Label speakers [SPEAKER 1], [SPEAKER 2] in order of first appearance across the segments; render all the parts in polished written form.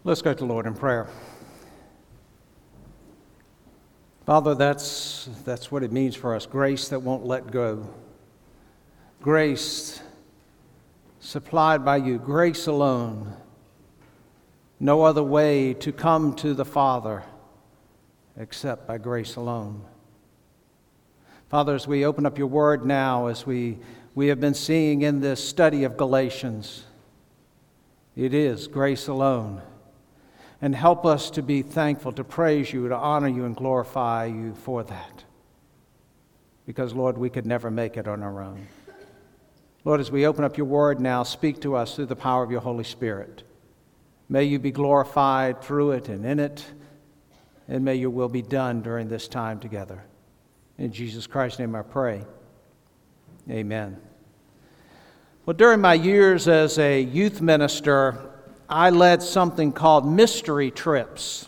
[SPEAKER 1] Let's go to the Lord in prayer. Father, that's what it means for us. Grace that won't let go. Grace supplied by you. Grace alone. No other way to come to the Father except by grace alone. Father, as we open up your word now, as we have been seeing in this study of Galatians, it is grace alone. And help us to be thankful, to praise you, to honor you, and glorify you for that. Because, Lord, we could never make it on our own. Lord, as we open up your word now, speak to us through the power of your Holy Spirit. May you be glorified through it and in it, and may your will be done during this time together. In Jesus Christ's name I pray. Amen. Well, during my years as a youth minister, I led something called mystery trips.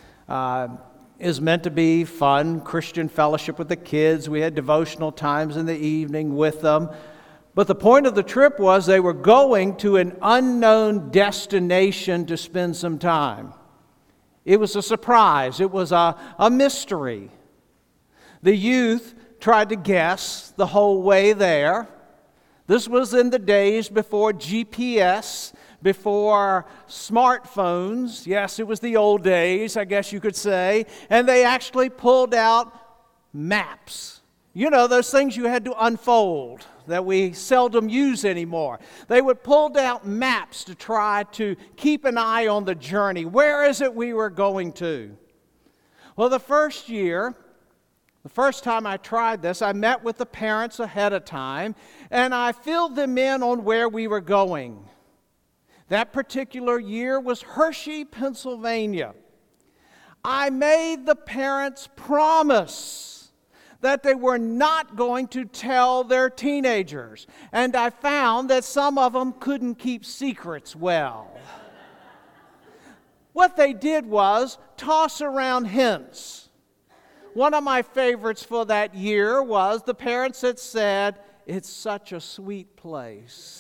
[SPEAKER 1] Is meant to be fun, Christian fellowship with the kids. We had devotional times in the evening with them. But the point of the trip was they were going to an unknown destination to spend some time. It was a surprise. It was a mystery. The youth tried to guess the whole way there. This was in the days before GPS, before smartphones. Yes, it was the old days, I guess you could say. And they actually pulled out maps. You know, those things you had to unfold that we seldom use anymore. They would pull out maps to try to keep an eye on the journey. Where is it we were going to? Well, the first time I tried this, I met with the parents ahead of time, and I filled them in on where we were going. That particular year was Hershey, Pennsylvania. I made the parents promise that they were not going to tell their teenagers, and I found that some of them couldn't keep secrets well. What they did was toss around hints. One of my favorites for that year was the parents that said, "It's such a sweet place."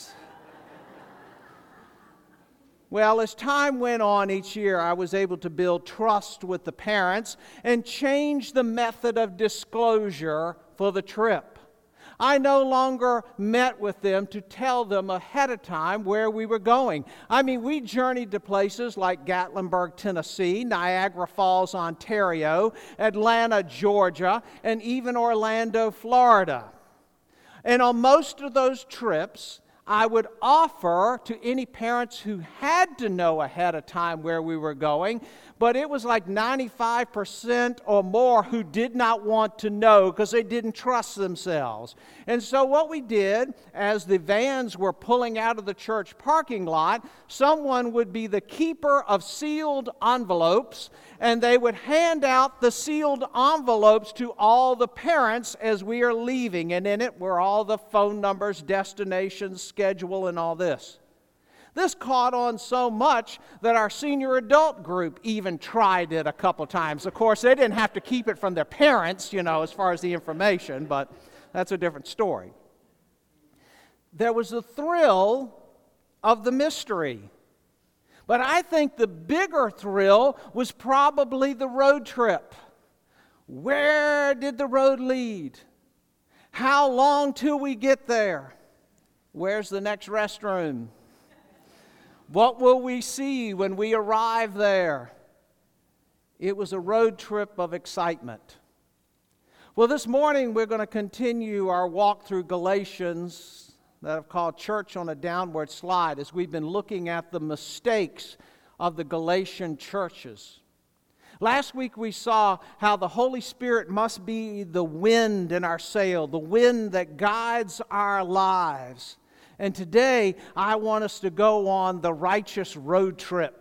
[SPEAKER 1] Well, as time went on each year, I was able to build trust with the parents and change the method of disclosure for the trip. I no longer met with them to tell them ahead of time where we were going. I mean, we journeyed to places like Gatlinburg, Tennessee, Niagara Falls, Ontario, Atlanta, Georgia, and even Orlando, Florida. And on most of those trips, I would offer to any parents who had to know ahead of time where we were going, but it was like 95% or more who did not want to know because they didn't trust themselves. And so what we did, as the vans were pulling out of the church parking lot, someone would be the keeper of sealed envelopes, and they would hand out the sealed envelopes to all the parents as we are leaving, and in it were all the phone numbers, destinations, schedule, and all this. This caught on so much that our senior adult group even tried it a couple times. Of course, they didn't have to keep it from their parents, as far as the information, but that's a different story. There was the thrill of the mystery. But I think the bigger thrill was probably the road trip. Where did the road lead? How long till we get there? Where's the next restroom? What will we see when we arrive there? It was a road trip of excitement. Well, this morning we're going to continue our walk through Galatians that I've called Church on a Downward Slide, as we've been looking at the mistakes of the Galatian churches. Last week we saw how the Holy Spirit must be the wind in our sail, the wind that guides our lives. And today, I want us to go on the righteous road trip.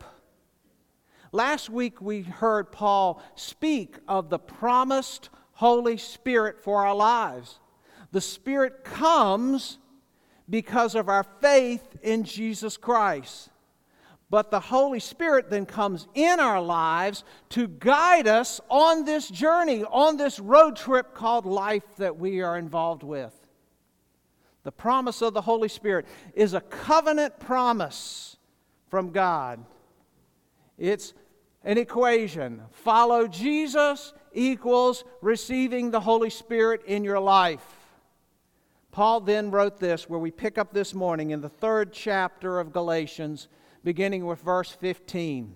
[SPEAKER 1] Last week, we heard Paul speak of the promised Holy Spirit for our lives. The Spirit comes because of our faith in Jesus Christ. But the Holy Spirit then comes in our lives to guide us on this journey, on this road trip called life that we are involved with. The promise of the Holy Spirit is a covenant promise from God. It's an equation. Follow Jesus equals receiving the Holy Spirit in your life. Paul then wrote this, where we pick up this morning in the 3rd chapter of Galatians, beginning with verse 15.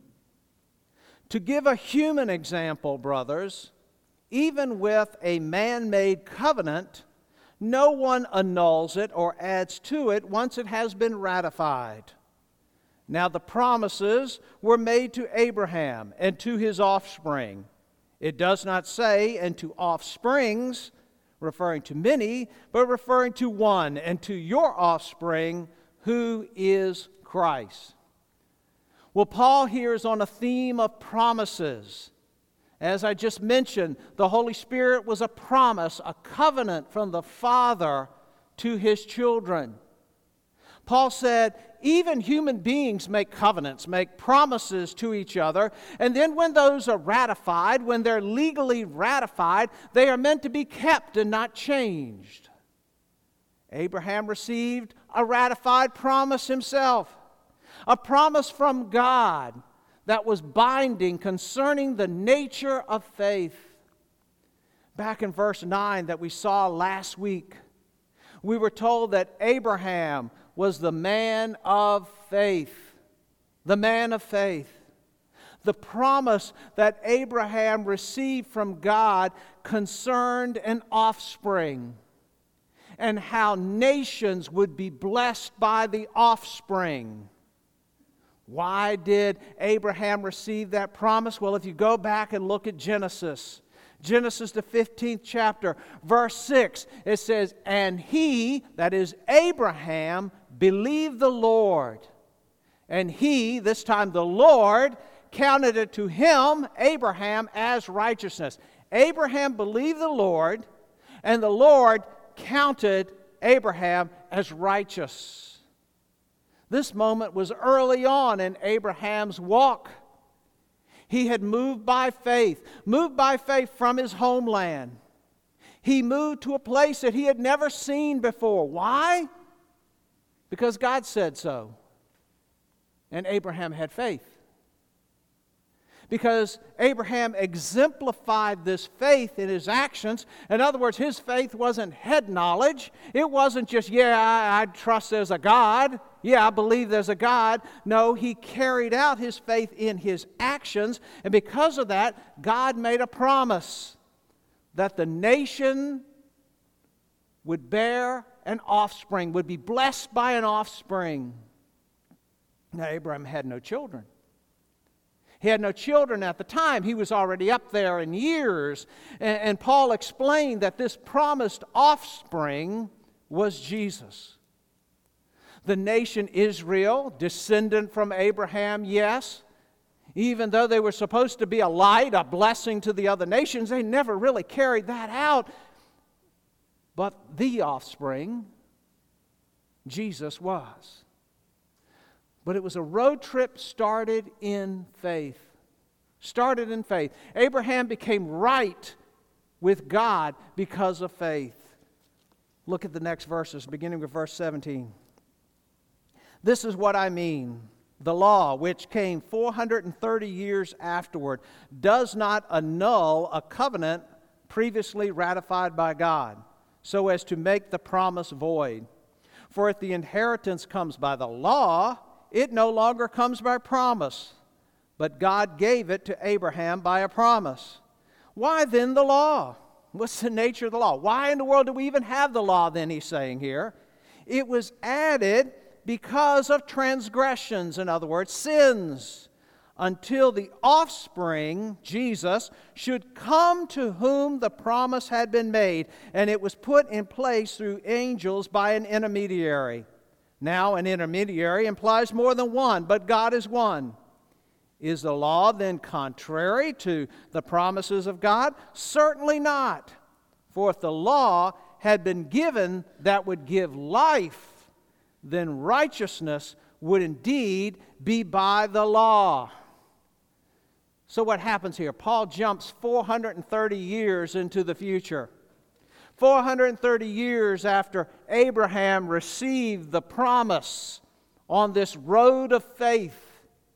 [SPEAKER 1] To give a human example, brothers, even with a man-made covenant, no one annuls it or adds to it once it has been ratified. Now the promises were made to Abraham and to his offspring. It does not say, and to offsprings, referring to many, but referring to one, and to your offspring, who is Christ. Well, Paul here is on a theme of promises. As I just mentioned, the Holy Spirit was a promise, a covenant from the Father to His children. Paul said, even human beings make covenants, make promises to each other, and then when those are ratified, when they're legally ratified, they are meant to be kept and not changed. Abraham received a ratified promise himself, a promise from God that was binding concerning the nature of faith. Back in verse 9 that we saw last week, we were told that Abraham was the man of faith. The man of faith. The promise that Abraham received from God concerned an offspring, and how nations would be blessed by the offspring. Why did Abraham receive that promise? Well, if you go back and look at Genesis, the 15th chapter, verse 6, it says, and he, that is Abraham, believed the Lord. And he, this time the Lord, counted it to him, Abraham, as righteousness. Abraham believed the Lord, and the Lord counted Abraham as righteous. This moment was early on in Abraham's walk. He had moved by faith from his homeland. He moved to a place that he had never seen before. Why? Because God said so. And Abraham had faith. Because Abraham exemplified this faith in his actions. In other words, his faith wasn't head knowledge. It wasn't just, I trust there's a God. Yeah, I believe there's a God. No, he carried out his faith in his actions. And because of that, God made a promise that the nation would bear an offspring, would be blessed by an offspring. Now, Abraham had no children. He had no children at the time. He was already up there in years. And Paul explained that this promised offspring was Jesus. The nation Israel, descendant from Abraham, yes. Even though they were supposed to be a light, a blessing to the other nations, they never really carried that out. But the offspring, Jesus was. But it was a road trip started in faith. Abraham became right with God because of faith. Look at the next verses, beginning with verse 17. This is what I mean. The law, which came 430 years afterward, does not annul a covenant previously ratified by God, so as to make the promise void. For if the inheritance comes by the law, it no longer comes by promise, but God gave it to Abraham by a promise. Why then the law? What's the nature of the law? Why in the world do we even have the law then, he's saying here? It was added because of transgressions, in other words, sins, until the offspring, Jesus, should come to whom the promise had been made, and it was put in place through angels by an intermediary. Now, an intermediary implies more than one, but God is one. Is the law then contrary to the promises of God? Certainly not. For if the law had been given that would give life, then righteousness would indeed be by the law. So what happens here? Paul jumps 430 years into the future. 430 years after Abraham received the promise on this road of faith,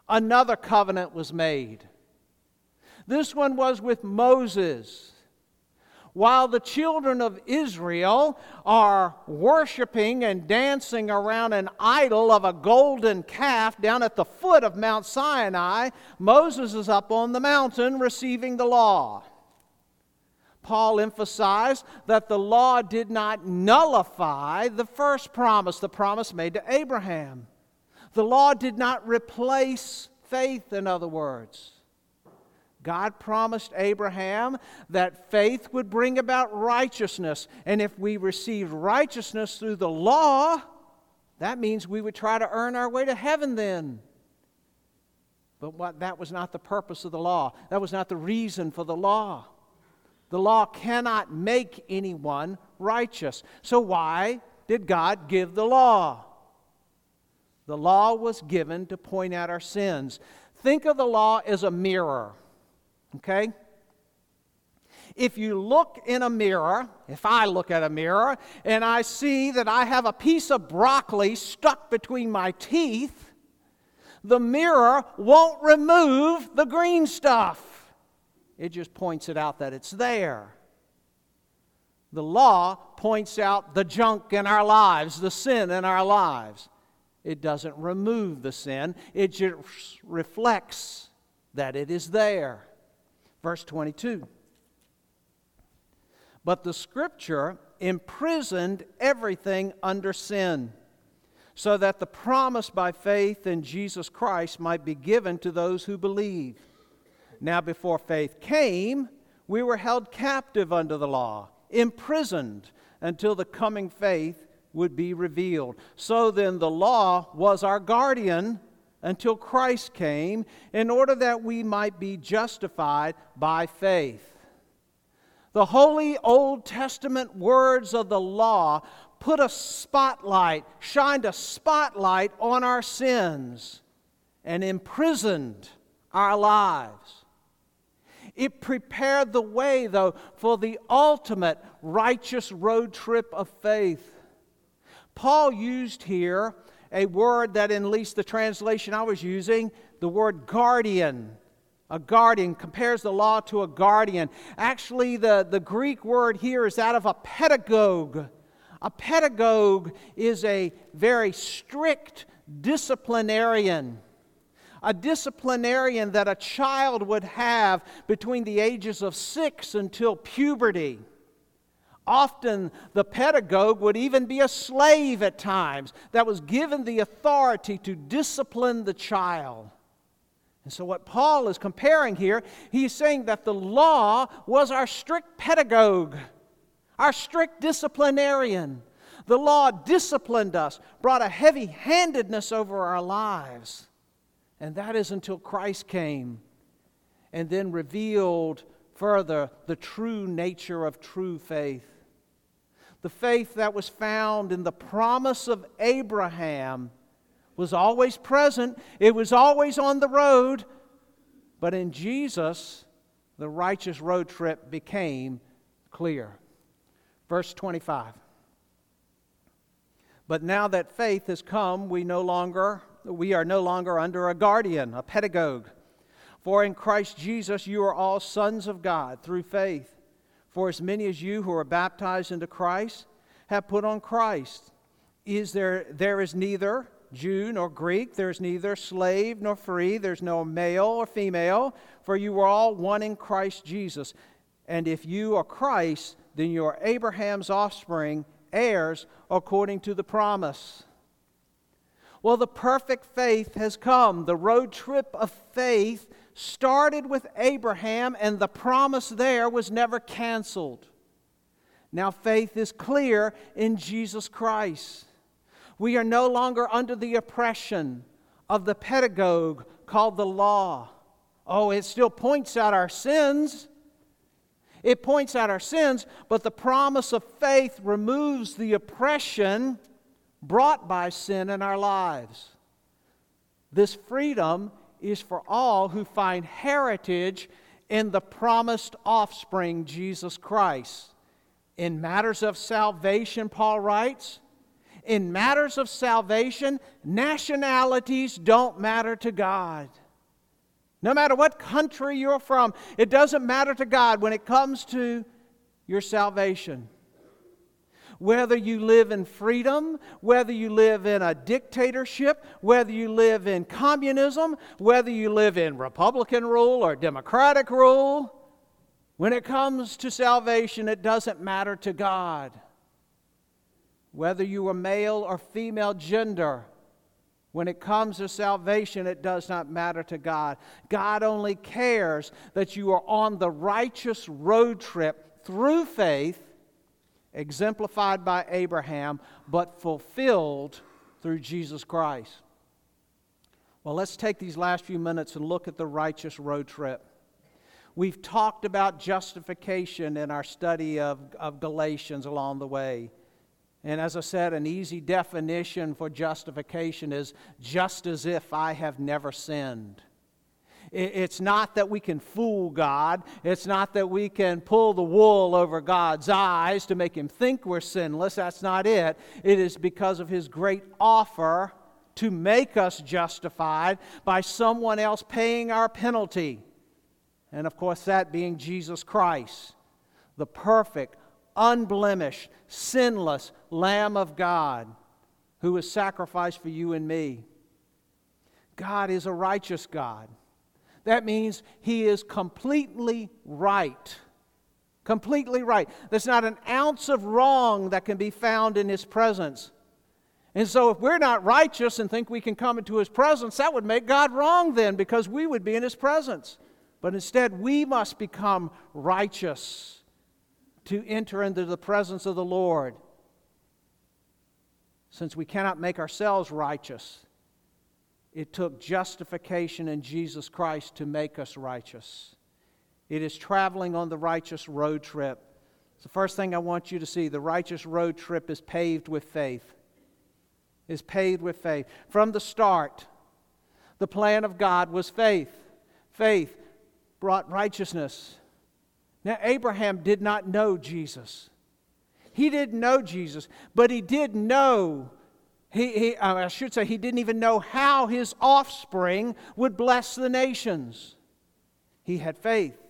[SPEAKER 1] another covenant was made. This one was with Moses. While the children of Israel are worshiping and dancing around an idol of a golden calf down at the foot of Mount Sinai, Moses is up on the mountain receiving the law. Paul emphasized that the law did not nullify the first promise, the promise made to Abraham. The law did not replace faith, in other words. God promised Abraham that faith would bring about righteousness. And if we received righteousness through the law, that means we would try to earn our way to heaven then. But that was not the purpose of the law. That was not the reason for the law. The law cannot make anyone righteous. So why did God give the law? The law was given to point out our sins. Think of the law as a mirror. Okay? If you look in a mirror, if I look at a mirror and I see that I have a piece of broccoli stuck between my teeth, the mirror won't remove the green stuff. It just points it out that it's there. The law points out the junk in our lives, the sin in our lives. It doesn't remove the sin. It just reflects that it is there. Verse 22. But the Scripture imprisoned everything under sin, so that the promise by faith in Jesus Christ might be given to those who believe. Now before faith came, we were held captive under the law, imprisoned until the coming faith would be revealed. So then the law was our guardian until Christ came, in order that we might be justified by faith. The holy Old Testament words of the law shined a spotlight on our sins and imprisoned our lives. It prepared the way, though, for the ultimate righteous road trip of faith. Paul used here a word that, in at least the translation I was using, the word guardian. A guardian compares the law to a guardian. Actually, the Greek word here is that of a pedagogue. A pedagogue is a very strict disciplinarian. A disciplinarian that a child would have between the ages of 6 until puberty. Often the pedagogue would even be a slave at times that was given the authority to discipline the child. And so what Paul is comparing here, he's saying that the law was our strict pedagogue, our strict disciplinarian. The law disciplined us, brought a heavy-handedness over our lives. And that is until Christ came and then revealed further the true nature of true faith. The faith that was found in the promise of Abraham was always present. It was always on the road. But in Jesus, the righteous road trip became clear. Verse 25. But now that faith has come, we are no longer under a guardian, a pedagogue. For in Christ Jesus you are all sons of God through faith. For as many as you who are baptized into Christ have put on Christ. There is neither Jew nor Greek, there is neither slave nor free, there is no male or female, for you are all one in Christ Jesus. And if you are Christ, then you are Abraham's offspring, heirs according to the promise. Well, the perfect faith has come. The road trip of faith started with Abraham, and the promise there was never canceled. Now faith is clear in Jesus Christ. We are no longer under the oppression of the pedagogue called the law. Oh, it still points out our sins. It points out our sins, but the promise of faith removes the oppression brought by sin in our lives. This freedom is for all who find heritage in the promised offspring, Jesus Christ. In matters of salvation, Paul writes, in matters of salvation, nationalities don't matter to God. No matter what country you're from, it doesn't matter to God when it comes to your salvation. Whether you live in freedom, whether you live in a dictatorship, whether you live in communism, whether you live in Republican rule or Democratic rule, when it comes to salvation, it doesn't matter to God. Whether you are male or female gender, when it comes to salvation, it does not matter to God. God only cares that you are on the righteous road trip through faith, exemplified by Abraham, but fulfilled through Jesus Christ. Well, let's take these last few minutes and look at the righteous road trip. We've talked about justification in our study of Galatians along the way. And as I said, an easy definition for justification is just as if I have never sinned. It's not that we can fool God. It's not that we can pull the wool over God's eyes to make Him think we're sinless. That's not it. It is because of His great offer to make us justified by someone else paying our penalty. And of course, that being Jesus Christ, the perfect, unblemished, sinless Lamb of God who was sacrificed for you and me. God is a righteous God. That means He is completely right. Completely right. There's not an ounce of wrong that can be found in His presence. And so if we're not righteous and think we can come into His presence, that would make God wrong then, because we would be in His presence. But instead, we must become righteous to enter into the presence of the Lord. Since we cannot make ourselves righteous, it took justification in Jesus Christ to make us righteous. It is traveling on the righteous road trip. It's the first thing I want you to see. The righteous road trip is paved with faith. Is paved with faith. From the start, the plan of God was faith. Faith brought righteousness. Now, Abraham did not know Jesus. He didn't know Jesus, but he did know, he didn't even know how his offspring would bless the nations. He had faith.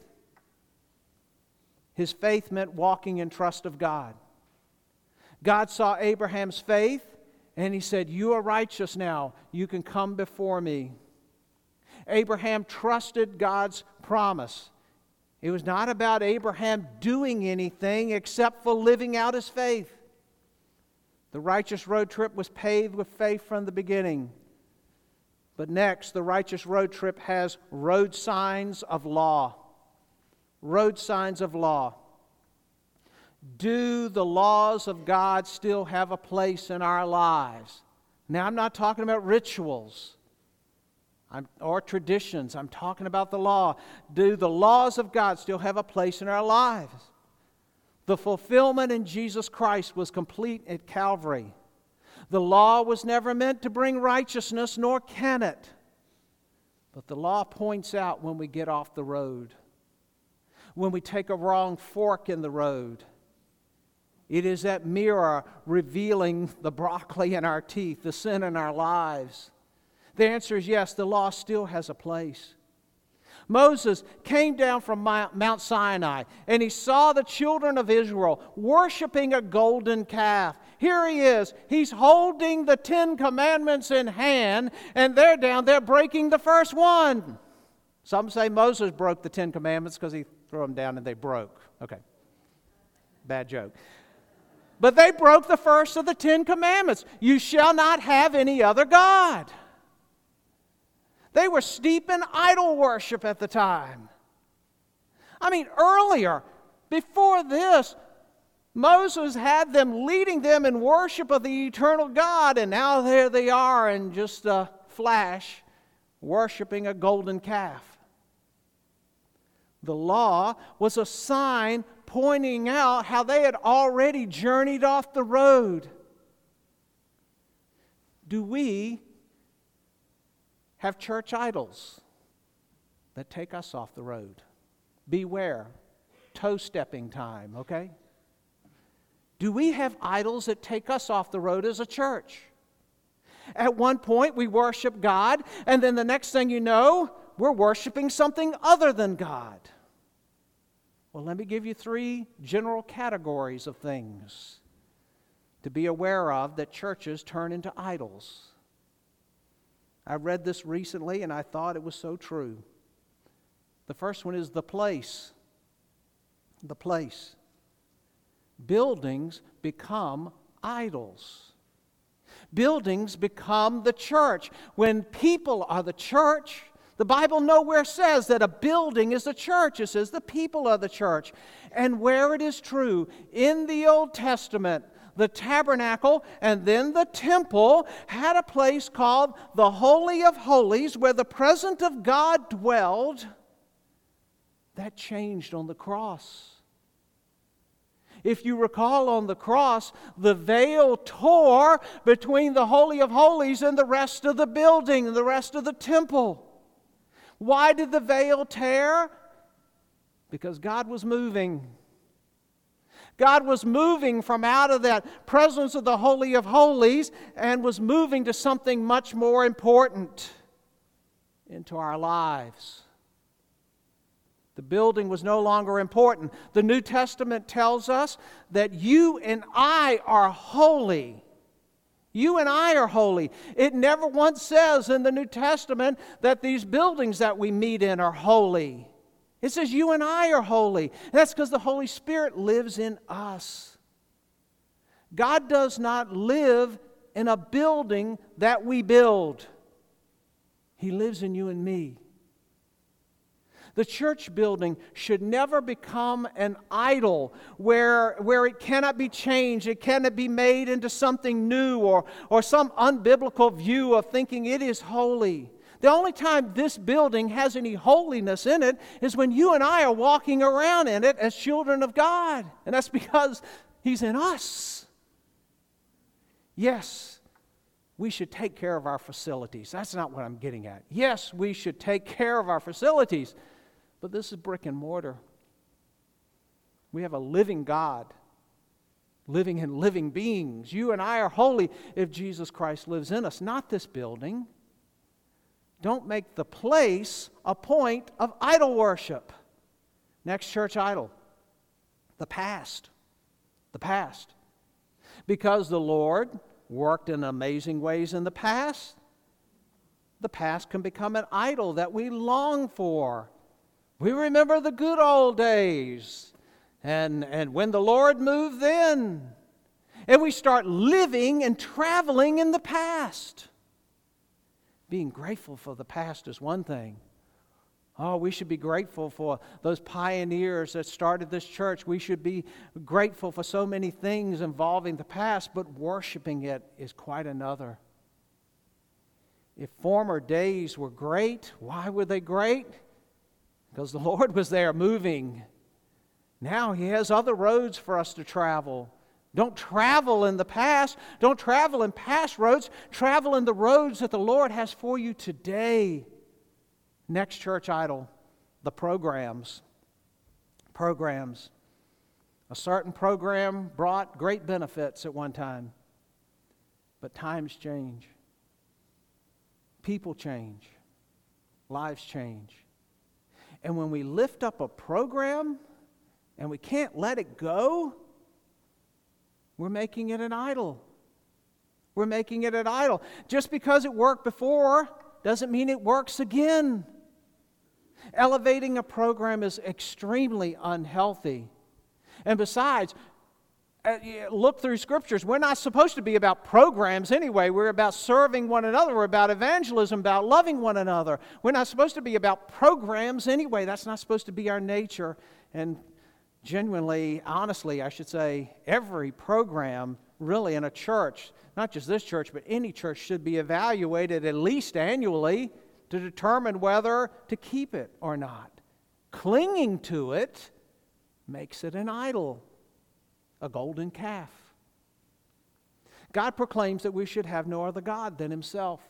[SPEAKER 1] His faith meant walking in trust of God. God saw Abraham's faith, and He said, "You are righteous now. You can come before me." Abraham trusted God's promise. It was not about Abraham doing anything except for living out his faith. The righteous road trip was paved with faith from the beginning. But next, the righteous road trip has road signs of law. Road signs of law. Do the laws of God still have a place in our lives? Now, I'm not talking about rituals or traditions. I'm talking about the law. Do the laws of God still have a place in our lives? The fulfillment in Jesus Christ was complete at Calvary. The law was never meant to bring righteousness, nor can it. But the law points out when we get off the road, when we take a wrong fork in the road. It is that mirror revealing the broccoli in our teeth, the sin in our lives. The answer is yes, the law still has a place. Moses came down from Mount Sinai, and he saw the children of Israel worshiping a golden calf. Here he is. He's holding the 10 Commandments in hand, and they're down there breaking the first one. Some say Moses broke the 10 Commandments because he threw them down and they broke. Okay, bad joke. But they broke the first of the 10 Commandments. You shall not have any other God. They were steep in idol worship at the time. I mean, earlier, before this, Moses had them leading them in worship of the eternal God, and now there they are in just a flash, worshiping a golden calf. The law was a sign pointing out how they had already journeyed off the road. Do we have church idols that take us off the road? Beware. Toe-stepping time, okay? Do we have idols that take us off the road as a church? At one point, we worship God, and then the next thing you know, we're worshiping something other than God. Well, let me give you 3 general categories of things to be aware of that churches turn into idols. I read this recently, and I thought it was so true. The first one is the place. The place. Buildings become idols. Buildings become the church. When people are the church, the Bible nowhere says that a building is a church. It says the people are the church. And where it is true, in the Old Testament, the tabernacle and then the temple had a place called the Holy of Holies where the presence of God dwelled. That changed on the cross. If you recall, on the cross, the veil tore between the Holy of Holies and the rest of the building, the rest of the temple. Why did the veil tear? Because God was moving. God was moving from out of that presence of the Holy of Holies and was moving to something much more important into our lives. The building was no longer important. The New Testament tells us that you and I are holy. You and I are holy. It never once says in the New Testament that these buildings that we meet in are holy. It says you and I are holy. And that's because the Holy Spirit lives in us. God does not live in a building that we build. He lives in you and me. The church building should never become an idol where it cannot be changed, it cannot be made into something new or some unbiblical view of thinking it is holy. The only time this building has any holiness in it is when you and I are walking around in it as children of God. And that's because He's in us. Yes, we should take care of our facilities. That's not what I'm getting at. Yes, we should take care of our facilities. But this is brick and mortar. We have a living God, living in living beings. You and I are holy if Jesus Christ lives in us, not this building. Don't make the place a point of idol worship. Next church idol, the past. The past. Because the Lord worked in amazing ways in the past can become an idol that we long for. We remember the good old days and when the Lord moved then. And we start living and traveling in the past. Being grateful for the past is one thing. Oh, we should be grateful for those pioneers that started this church. We should be grateful for so many things involving the past, but worshiping it is quite another. If former days were great, why were they great? Because the Lord was there moving. Now He has other roads for us to travel. Don't travel in the past. Don't travel in past roads. Travel in the roads that the Lord has for you today. Next church idol, the programs. Programs. A certain program brought great benefits at one time. But times change. People change. Lives change. And when we lift up a program and we can't let it go, we're making it an idol. We're making it an idol. Just because it worked before doesn't mean it works again. Elevating a program is extremely unhealthy. And besides, look through Scriptures. We're not supposed to be about programs anyway. We're about serving one another. We're about evangelism, about loving one another. We're not supposed to be about programs anyway. That's not supposed to be our nature. And genuinely, honestly, I should say, every program really in a church, not just this church, but any church should be evaluated at least annually to determine whether to keep it or not. Clinging to it makes it an idol. A golden calf. God proclaims that we should have no other God than Himself.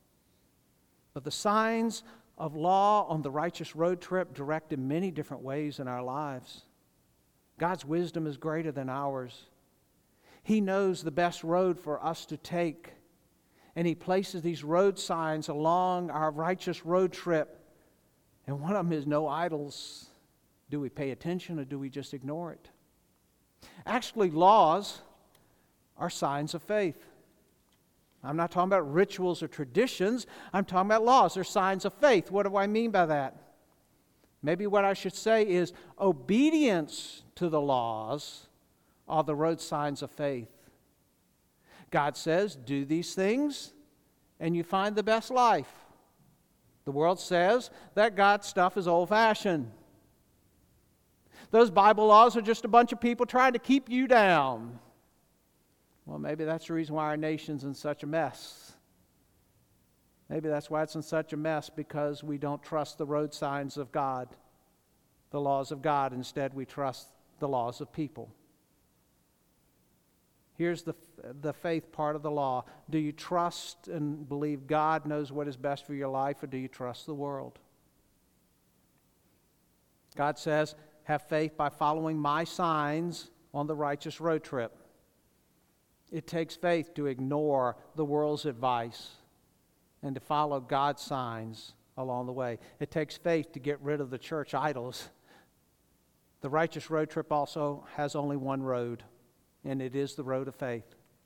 [SPEAKER 1] But the signs of law on the righteous road trip direct in many different ways in our lives. God's wisdom is greater than ours. He knows the best road for us to take. And He places these road signs along our righteous road trip. And one of them is no idols. Do we pay attention or do we just ignore it? Actually, laws are signs of faith. I'm not talking about rituals or traditions. I'm talking about laws. They're signs of faith. What do I mean by that? Maybe what I should say is obedience to the laws are the road signs of faith. God says, do these things, and you find the best life. The world says that God's stuff is old-fashioned. Those Bible laws are just a bunch of people trying to keep you down. Well, maybe that's the reason why our nation's in such a mess. Maybe that's why it's in such a mess, because we don't trust the road signs of God, the laws of God. Instead, we trust the laws of people. Here's the faith part of the law. Do you trust and believe God knows what is best for your life, or do you trust the world? God says, have faith by following my signs on the righteous road trip. It takes faith to ignore the world's advice and to follow God's signs along the way. It takes faith to get rid of the church idols. The righteous road trip also has only one road, and it is the road of faith.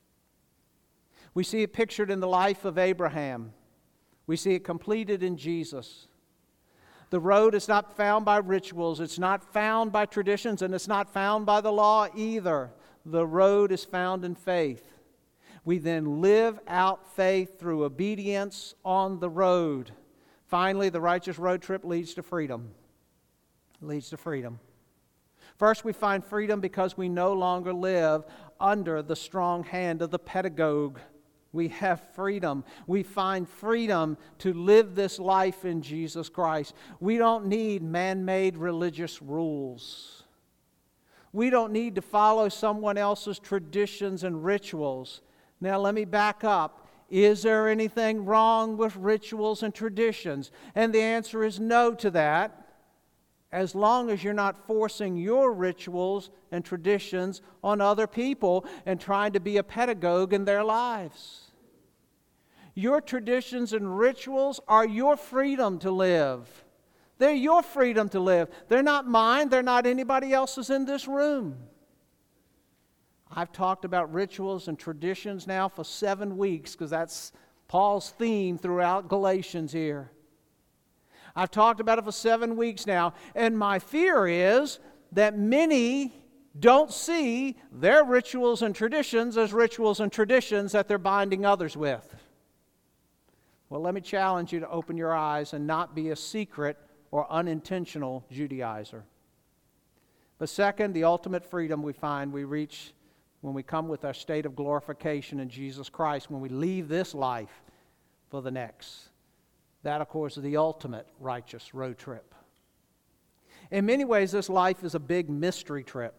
[SPEAKER 1] We see it pictured in the life of Abraham. We see it completed in Jesus. The road is not found by rituals, it's not found by traditions, and it's not found by the law either. The road is found in faith. We then live out faith through obedience on the road. Finally, the righteous road trip leads to freedom. Leads to freedom. First, we find freedom because we no longer live under the strong hand of the pedagogue. We have freedom. We find freedom to live this life in Jesus Christ. We don't need man-made religious rules. We don't need to follow someone else's traditions and rituals. Now, let me back up. Is there anything wrong with rituals and traditions? And the answer is no to that, as long as you're not forcing your rituals and traditions on other people and trying to be a pedagogue in their lives. Your traditions and rituals are your freedom to live. They're your freedom to live. They're not mine. They're not anybody else's in this room. I've talked about rituals and traditions now for 7 weeks because that's Paul's theme throughout Galatians here. I've talked about it for 7 weeks now, and my fear is that many don't see their rituals and traditions as rituals and traditions that they're binding others with. Well, let me challenge you to open your eyes and not be a secret or unintentional Judaizer. But second, the ultimate freedom we find we reach when we come with our state of glorification in Jesus Christ, when we leave this life for the next. That, of course, is the ultimate righteous road trip. In many ways, this life is a big mystery trip.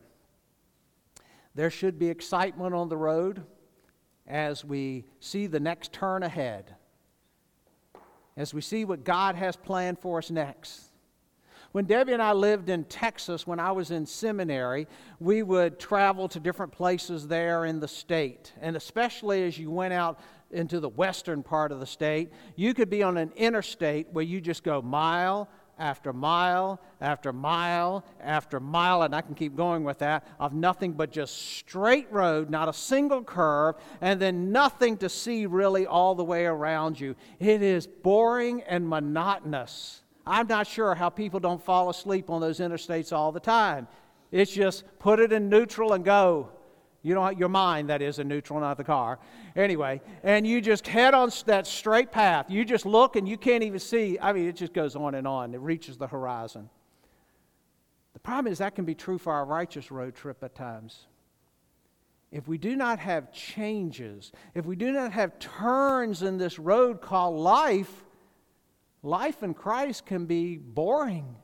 [SPEAKER 1] There should be excitement on the road as we see the next turn ahead, as we see what God has planned for us next. When Debbie and I lived in Texas, when I was in seminary, we would travel to different places there in the state. And especially as you went out into the western part of the state, you could be on an interstate where you just go mile after mile after mile after mile, and I can keep going with that, of nothing but just straight road, not a single curve, and then nothing to see really all the way around you. It is boring and monotonous. I'm not sure how people don't fall asleep on those interstates all the time. It's just put it in neutral and go. You don't, your mind, that is, in neutral, not the car. Anyway, and you just head on that straight path. You just look and you can't even see. I mean, it just goes on and on. It reaches the horizon. The problem is that can be true for our righteous road trip at times. If we do not have changes, if we do not have turns in this road called life, life in Christ can be boring.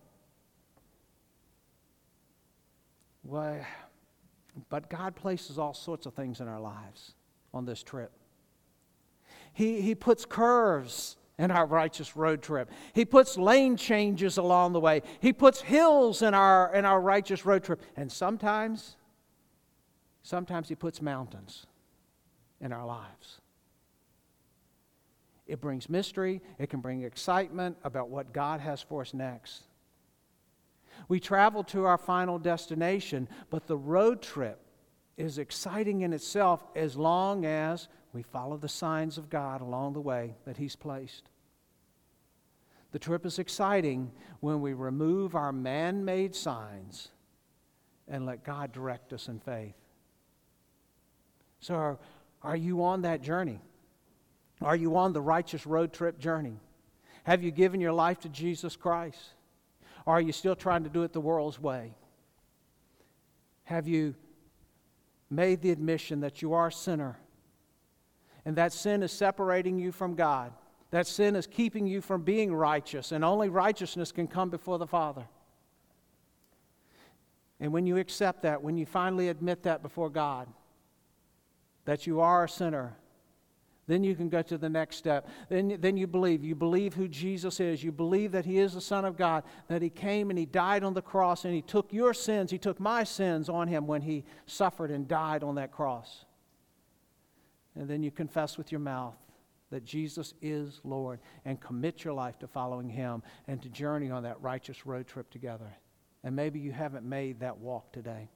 [SPEAKER 1] Well, but God places all sorts of things in our lives on this trip. He puts curves in our righteous road trip. He puts lane changes along the way. He puts hills in our righteous road trip. And sometimes Sometimes He puts mountains in our lives. It brings mystery. It can bring excitement about what God has for us next. We travel to our final destination, but the road trip is exciting in itself as long as we follow the signs of God along the way that He's placed. The trip is exciting when we remove our man-made signs and let God direct us in faith. So are you on that journey? Are you on the righteous road trip journey? Have you given your life to Jesus Christ? Or are you still trying to do it the world's way? Have you made the admission that you are a sinner and that sin is separating you from God? That sin is keeping you from being righteous, and only righteousness can come before the Father. And when you accept that, when you finally admit that before God, that you are a sinner, then you can go to the next step. Then you believe. You believe who Jesus is. You believe that He is the Son of God, that He came and He died on the cross, and He took your sins, He took my sins on Him when He suffered and died on that cross. And then you confess with your mouth that Jesus is Lord and commit your life to following Him and to journey on that righteous road trip together. And maybe you haven't made that walk today.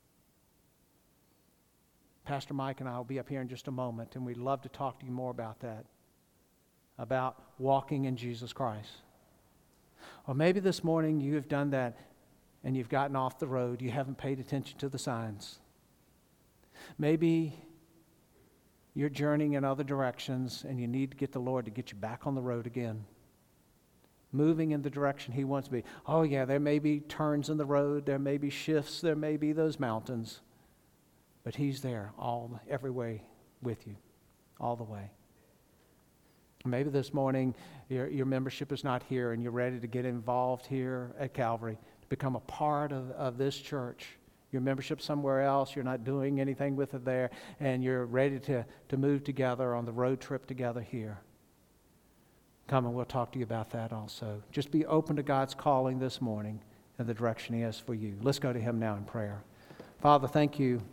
[SPEAKER 1] Pastor Mike and I will be up here in just a moment, and we'd love to talk to you more about that, about walking in Jesus Christ. Or maybe this morning you have done that and you've gotten off the road. You haven't paid attention to the signs. Maybe you're journeying in other directions and you need to get the Lord to get you back on the road again, moving in the direction He wants to be. Oh yeah, there may be turns in the road, there may be shifts, there may be those mountains, but He's there every way with you, all the way. Maybe this morning your membership is not here and you're ready to get involved here at Calvary, to become a part of this church. Your membership somewhere else, you're not doing anything with it there, and you're ready to move together on the road trip together here. Come and we'll talk to you about that also. Just be open to God's calling this morning and the direction He has for you. Let's go to Him now in prayer. Father, thank you.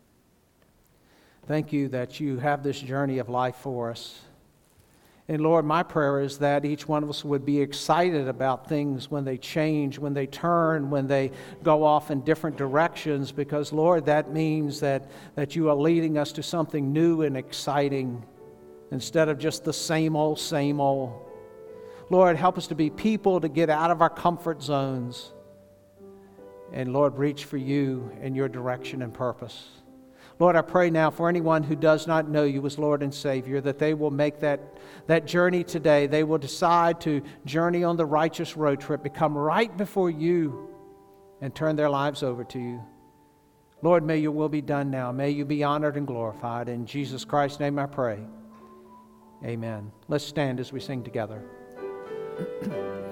[SPEAKER 1] Thank you that you have this journey of life for us. And Lord, my prayer is that each one of us would be excited about things when they change, when they turn, when they go off in different directions, because Lord, that means that you are leading us to something new and exciting instead of just the same old, same old. Lord, help us to be people to get out of our comfort zones and Lord, reach for you and your direction and purpose. Lord, I pray now for anyone who does not know you as Lord and Savior, that they will make that journey today. They will decide to journey on the righteous road trip, become right before you, and turn their lives over to you. Lord, may your will be done now. May you be honored and glorified. In Jesus Christ's name I pray. Amen. Let's stand as we sing together.